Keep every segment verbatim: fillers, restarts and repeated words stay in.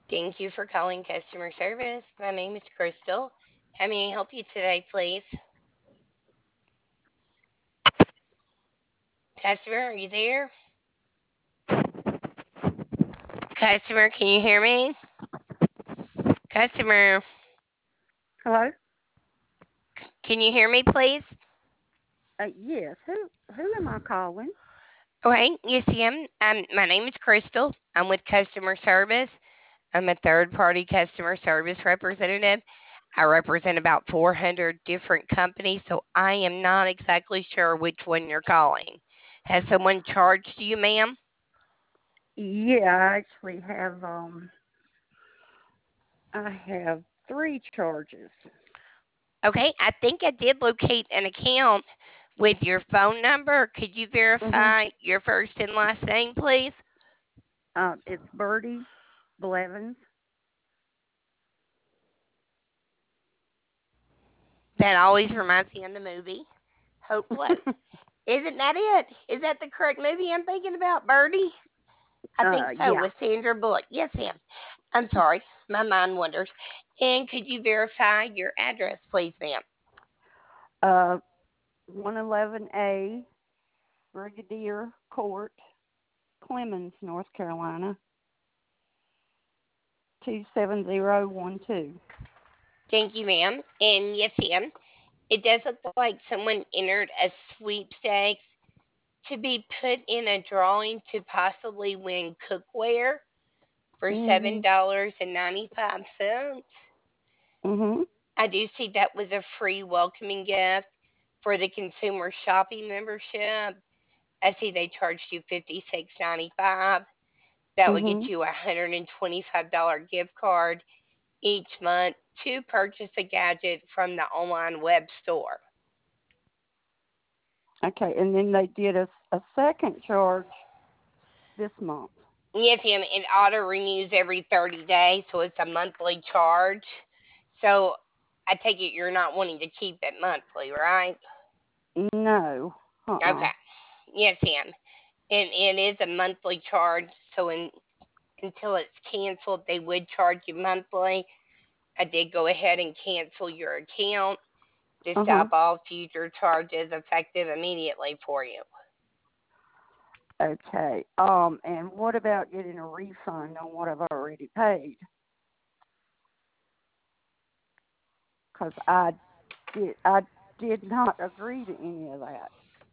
Thank you for calling customer service. My name is Crystal. How may I help you today, please? Customer, are you there? Customer, can you hear me? Customer, Hello? can you hear me, please? Uh, yes. Who who am I calling? Okay, yes, ma'am. Um, my name is Crystal. I'm with customer service. I'm a third party customer service representative. I represent about four hundred different companies, so I am not exactly sure which one you're calling. Has someone charged you, ma'am? Yeah, I actually have um I have three charges. Okay, I think I did locate an account with your phone number. Could you Mhm. verify your first and last name, please? Uh, it's Birdie Blevins. That always reminds me of the movie Hope Floats. Isn't that it? Is that the correct movie I'm thinking about, Birdie? I think uh, so, yeah. with Sandra Bullock. Yes, ma'am. I'm sorry, my mind wanders. And could you verify your address, please, ma'am? Uh, one eleven A Brigadier Court, Clemens, North Carolina, two seven zero one two. Thank you, ma'am. And yes, ma'am. It does look like someone entered a sweepstakes to be put in a drawing to possibly win cookware for Mhm. seven dollars and ninety five cents. Mhm. I do see that was a free welcoming gift for the consumer shopping membership. I see they charged you fifty six ninety five. That would get Mhm. you a hundred and twenty five dollar gift card each month to purchase a gadget from the online web store. Okay, and then they did a, a second charge this month. Yes, ma'am. It auto renews every thirty days, so it's a monthly charge. So I take it you're not wanting to keep it monthly, right? No. Uh-uh. Okay. Yes, ma'am. And it is a monthly charge, so in, until it's canceled, they would charge you monthly. I did go ahead and cancel your account to Uh-huh. stop all future charges effective immediately for you. Okay. Um, and what about getting a refund on what I've already paid? Because I did I did not agree to any of that.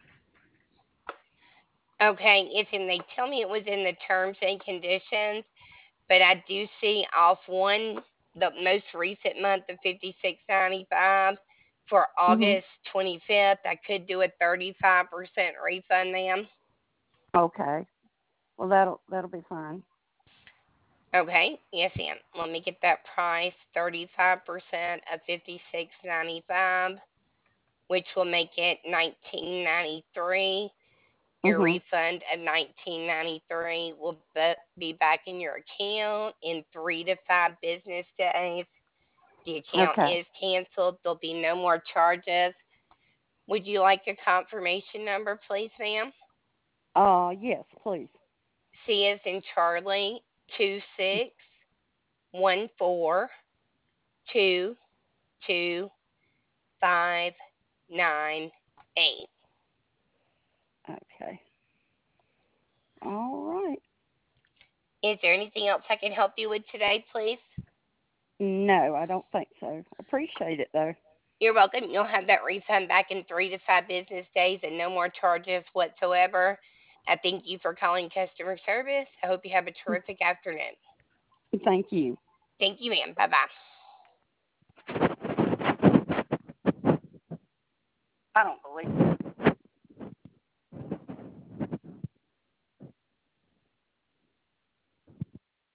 Okay, it's in they tell me it was in the terms and conditions, but I do see off one the most recent month of fifty six ninety five for Mhm. August twenty fifth. I could do a thirty five percent refund, ma'am. Okay. Well, that'll that'll be fine. Okay, yes, ma'am. Let me get that price thirty five percent of fifty six ninety five, which will make it nineteen ninety three. Your Mhm. refund of nineteen ninety three will be back in your account in three to five business days. The account Okay. is canceled. There'll be no more charges. Would you like a confirmation number, please, ma'am? Uh, yes, please. C is in Charlie, two six one four two two five nine eight. Okay. All right. Is there anything else I can help you with today, please? No, I don't think so. Appreciate it though. You're welcome. You'll have that refund back in three to five business days and no more charges whatsoever. I thank you for calling customer service. I hope you have a terrific afternoon. Thank you. Thank you, ma'am. Bye bye. I don't believe it.